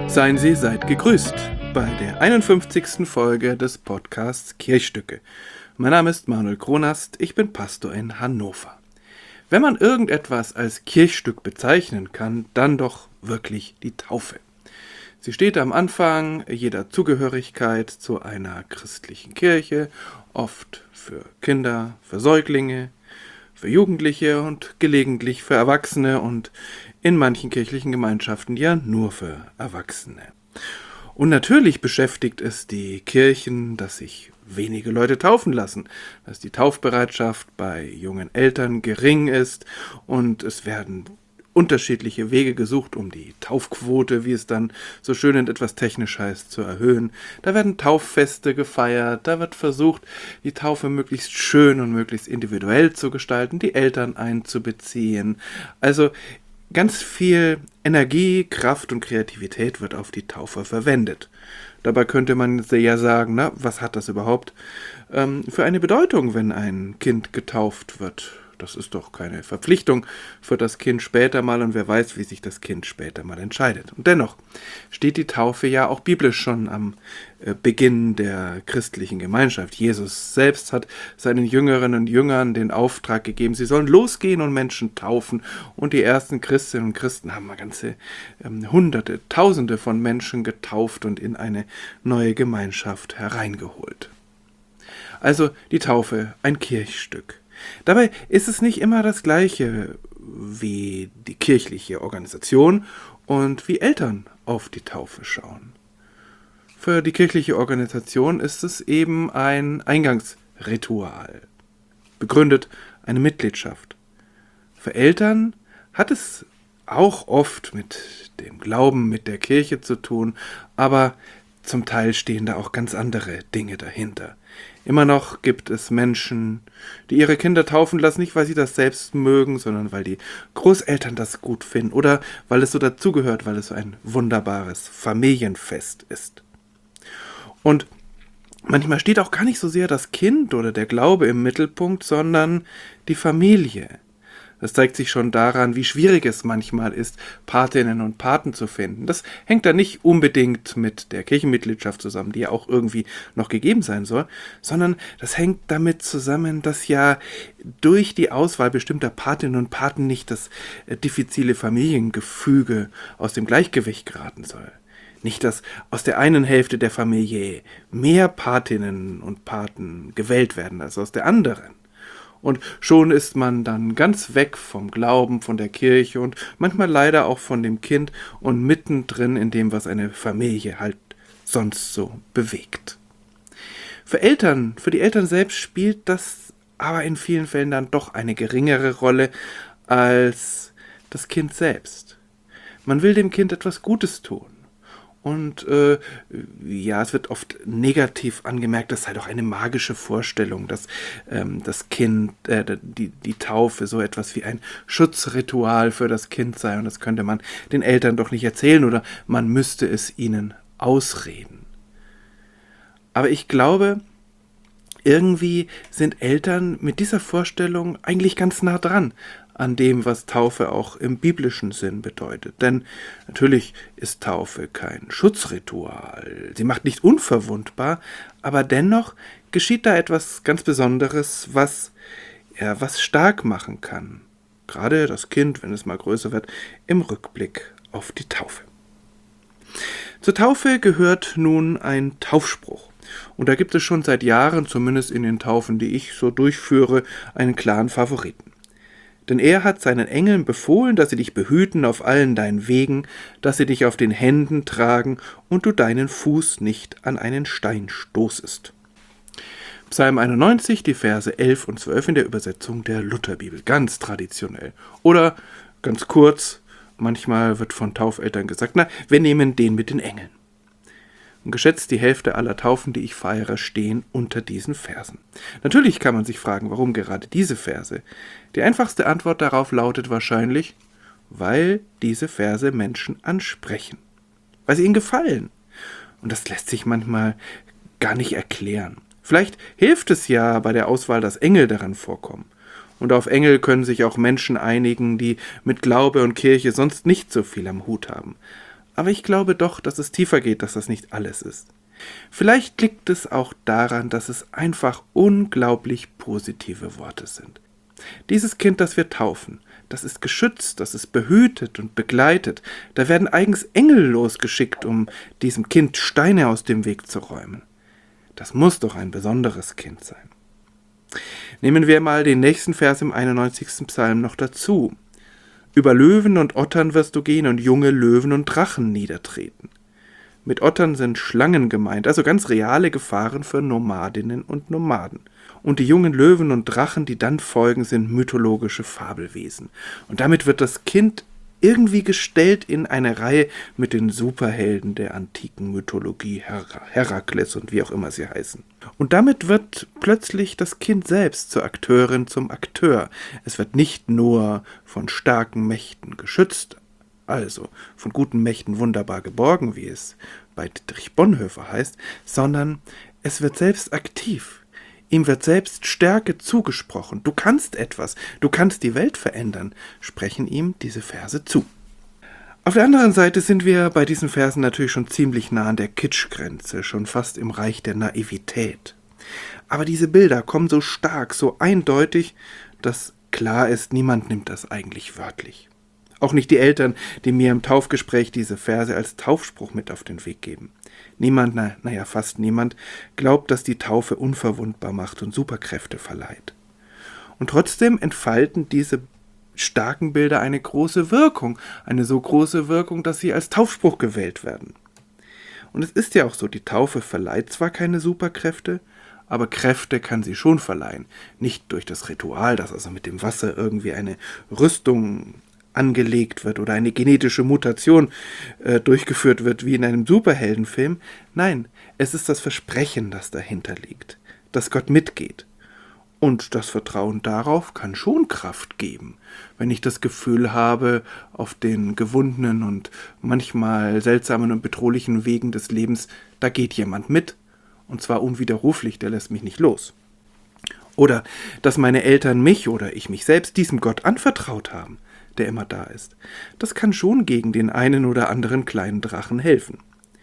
Seid gegrüßt bei der 51. Folge des Podcasts Kirchstücke. Mein Name ist Manuel Kronast, ich bin Pastor in Hannover. Wenn man irgendetwas als Kirchstück bezeichnen kann, dann doch wirklich die Taufe. Sie steht am Anfang jeder Zugehörigkeit zu einer christlichen Kirche, oft für Kinder, für Säuglinge, für Jugendliche und gelegentlich für Erwachsene und in manchen kirchlichen Gemeinschaften ja nur für Erwachsene. Und natürlich beschäftigt es die Kirchen, dass sich wenige Leute taufen lassen, dass die Taufbereitschaft bei jungen Eltern gering ist und es werden unterschiedliche Wege gesucht, um die Taufquote, wie es dann so schön und etwas technisch heißt, zu erhöhen. Da werden Tauffeste gefeiert, da wird versucht, die Taufe möglichst schön und möglichst individuell zu gestalten, die Eltern einzubeziehen. Also ganz viel Energie, Kraft und Kreativität wird auf die Taufe verwendet. Dabei könnte man ja sagen, na, was hat das überhaupt für eine Bedeutung, wenn ein Kind getauft wird? Das ist doch keine Verpflichtung für das Kind später mal und wer weiß, wie sich das Kind später mal entscheidet. Und dennoch steht die Taufe ja auch biblisch schon am Beginn der christlichen Gemeinschaft. Jesus selbst hat seinen Jüngerinnen und Jüngern den Auftrag gegeben, sie sollen losgehen und Menschen taufen. Und die ersten Christinnen und Christen haben ganze Hunderte, Tausende von Menschen getauft und in eine neue Gemeinschaft hereingeholt. Also die Taufe, ein Kirchstück. Dabei ist es nicht immer das Gleiche wie die kirchliche Organisation und wie Eltern auf die Taufe schauen. Für die kirchliche Organisation ist es eben ein Eingangsritual, begründet eine Mitgliedschaft. Für Eltern hat es auch oft mit dem Glauben, mit der Kirche zu tun, aber zum Teil stehen da auch ganz andere Dinge dahinter. Immer noch gibt es Menschen, die ihre Kinder taufen lassen, nicht weil sie das selbst mögen, sondern weil die Großeltern das gut finden oder weil es so dazugehört, weil es so ein wunderbares Familienfest ist. Und manchmal steht auch gar nicht so sehr das Kind oder der Glaube im Mittelpunkt, sondern die Familie. Das zeigt sich schon daran, wie schwierig es manchmal ist, Patinnen und Paten zu finden. Das hängt da nicht unbedingt mit der Kirchenmitgliedschaft zusammen, die ja auch irgendwie noch gegeben sein soll, sondern das hängt damit zusammen, dass ja durch die Auswahl bestimmter Patinnen und Paten nicht das diffizile Familiengefüge aus dem Gleichgewicht geraten soll. Nicht, dass aus der einen Hälfte der Familie mehr Patinnen und Paten gewählt werden als aus der anderen. Und schon ist man dann ganz weg vom Glauben, von der Kirche und manchmal leider auch von dem Kind und mittendrin in dem, was eine Familie halt sonst so bewegt. Für die Eltern selbst spielt das aber in vielen Fällen dann doch eine geringere Rolle als das Kind selbst. Man will dem Kind etwas Gutes tun. Und es wird oft negativ angemerkt, das sei doch eine magische Vorstellung, dass das Kind, die Taufe so etwas wie ein Schutzritual für das Kind sei und das könnte man den Eltern doch nicht erzählen oder man müsste es ihnen ausreden. Aber ich glaube, irgendwie sind Eltern mit dieser Vorstellung eigentlich ganz nah dran an dem, was Taufe auch im biblischen Sinn bedeutet. Denn natürlich ist Taufe kein Schutzritual. Sie macht nicht unverwundbar, aber dennoch geschieht da etwas ganz Besonderes, was stark machen kann. Gerade das Kind, wenn es mal größer wird, im Rückblick auf die Taufe. Zur Taufe gehört nun ein Taufspruch. Und da gibt es schon seit Jahren, zumindest in den Taufen, die ich so durchführe, einen klaren Favoriten. Denn er hat seinen Engeln befohlen, dass sie dich behüten auf allen deinen Wegen, dass sie dich auf den Händen tragen und du deinen Fuß nicht an einen Stein stoßest. Psalm 91, die Verse 11 und 12 in der Übersetzung der Lutherbibel, ganz traditionell. Oder ganz kurz, manchmal wird von Taufeltern gesagt, wir nehmen den mit den Engeln. Und geschätzt die Hälfte aller Taufen, die ich feiere, stehen unter diesen Versen. Natürlich kann man sich fragen, warum gerade diese Verse. Die einfachste Antwort darauf lautet wahrscheinlich, weil diese Verse Menschen ansprechen, weil sie ihnen gefallen. Und das lässt sich manchmal gar nicht erklären. Vielleicht hilft es ja bei der Auswahl, dass Engel daran vorkommen. Und auf Engel können sich auch Menschen einigen, die mit Glaube und Kirche sonst nicht so viel am Hut haben. Aber ich glaube doch, dass es tiefer geht, dass das nicht alles ist. Vielleicht liegt es auch daran, dass es einfach unglaublich positive Worte sind. Dieses Kind, das wir taufen, das ist geschützt, das ist behütet und begleitet. Da werden eigens Engel losgeschickt, um diesem Kind Steine aus dem Weg zu räumen. Das muss doch ein besonderes Kind sein. Nehmen wir mal den nächsten Vers im 91. Psalm noch dazu. Über Löwen und Ottern wirst du gehen und junge Löwen und Drachen niedertreten. Mit Ottern sind Schlangen gemeint, also ganz reale Gefahren für Nomadinnen und Nomaden. Und die jungen Löwen und Drachen, die dann folgen, sind mythologische Fabelwesen. Und damit wird das Kind irgendwie gestellt in eine Reihe mit den Superhelden der antiken Mythologie, Herakles und wie auch immer sie heißen. Und damit wird plötzlich das Kind selbst zur Akteurin, zum Akteur. Es wird nicht nur von starken Mächten geschützt, also von guten Mächten wunderbar geborgen, wie es bei Dietrich Bonhoeffer heißt, sondern es wird selbst aktiv. Ihm wird selbst Stärke zugesprochen. Du kannst etwas, du kannst die Welt verändern, sprechen ihm diese Verse zu. Auf der anderen Seite sind wir bei diesen Versen natürlich schon ziemlich nah an der Kitschgrenze, schon fast im Reich der Naivität. Aber diese Bilder kommen so stark, so eindeutig, dass klar ist, niemand nimmt das eigentlich wörtlich. Auch nicht die Eltern, die mir im Taufgespräch diese Verse als Taufspruch mit auf den Weg geben. Niemand, fast niemand, glaubt, dass die Taufe unverwundbar macht und Superkräfte verleiht. Und trotzdem entfalten diese starken Bilder eine große Wirkung, eine so große Wirkung, dass sie als Taufspruch gewählt werden. Und es ist ja auch so, die Taufe verleiht zwar keine Superkräfte, aber Kräfte kann sie schon verleihen. Nicht durch das Ritual, dass also mit dem Wasser irgendwie eine Rüstung angelegt wird oder eine genetische Mutation durchgeführt wird, wie in einem Superheldenfilm. Nein, es ist das Versprechen, das dahinter liegt, dass Gott mitgeht. Und das Vertrauen darauf kann schon Kraft geben, wenn ich das Gefühl habe, auf den gewundenen und manchmal seltsamen und bedrohlichen Wegen des Lebens, da geht jemand mit, und zwar unwiderruflich, der lässt mich nicht los. Oder dass meine Eltern mich oder ich mich selbst diesem Gott anvertraut haben, der immer da ist. Das kann schon gegen den einen oder anderen kleinen Drachen helfen.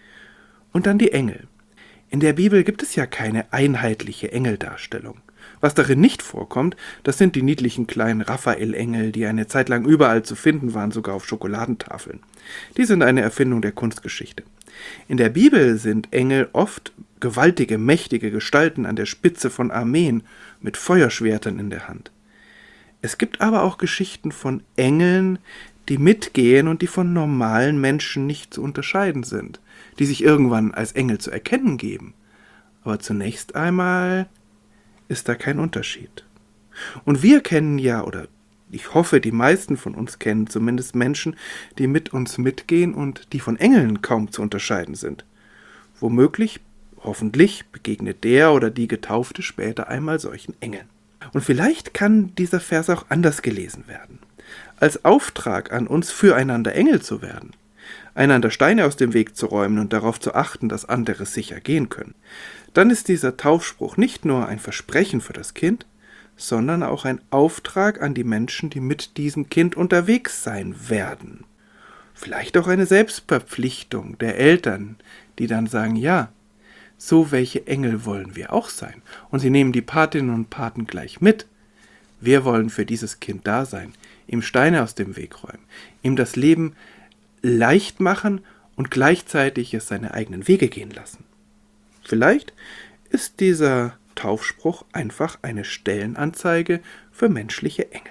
Und dann die Engel. In der Bibel gibt es ja keine einheitliche Engeldarstellung. Was darin nicht vorkommt, das sind die niedlichen kleinen Raphael-Engel, die eine Zeit lang überall zu finden waren, sogar auf Schokoladentafeln. Die sind eine Erfindung der Kunstgeschichte. In der Bibel sind Engel oft gewaltige, mächtige Gestalten an der Spitze von Armeen mit Feuerschwertern in der Hand. Es gibt aber auch Geschichten von Engeln, die mitgehen und die von normalen Menschen nicht zu unterscheiden sind, die sich irgendwann als Engel zu erkennen geben. Aber zunächst einmal ist da kein Unterschied. Und wir kennen ja, oder ich hoffe, die meisten von uns kennen zumindest Menschen, die mit uns mitgehen und die von Engeln kaum zu unterscheiden sind. Womöglich, hoffentlich, begegnet der oder die Getaufte später einmal solchen Engeln. Und vielleicht kann dieser Vers auch anders gelesen werden. Als Auftrag an uns, füreinander Engel zu werden. Einander Steine aus dem Weg zu räumen und darauf zu achten, dass andere sicher gehen können. Dann ist dieser Taufspruch nicht nur ein Versprechen für das Kind, sondern auch ein Auftrag an die Menschen, die mit diesem Kind unterwegs sein werden. Vielleicht auch eine Selbstverpflichtung der Eltern, die dann sagen, ja, so welche Engel wollen wir auch sein. Und sie nehmen die Patinnen und Paten gleich mit. Wir wollen für dieses Kind da sein, ihm Steine aus dem Weg räumen, ihm das Leben leicht machen und gleichzeitig es seine eigenen Wege gehen lassen. Vielleicht ist dieser Taufspruch einfach eine Stellenanzeige für menschliche Engel.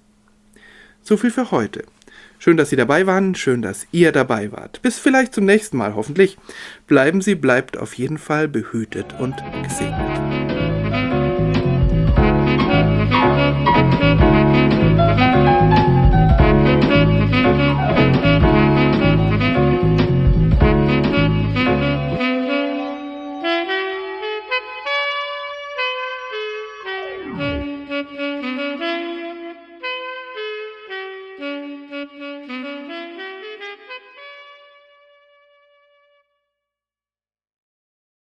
So viel für heute. Schön, dass Sie dabei waren, schön, dass ihr dabei wart. Bis vielleicht zum nächsten Mal, hoffentlich. Bleibt auf jeden Fall behütet und gesegnet.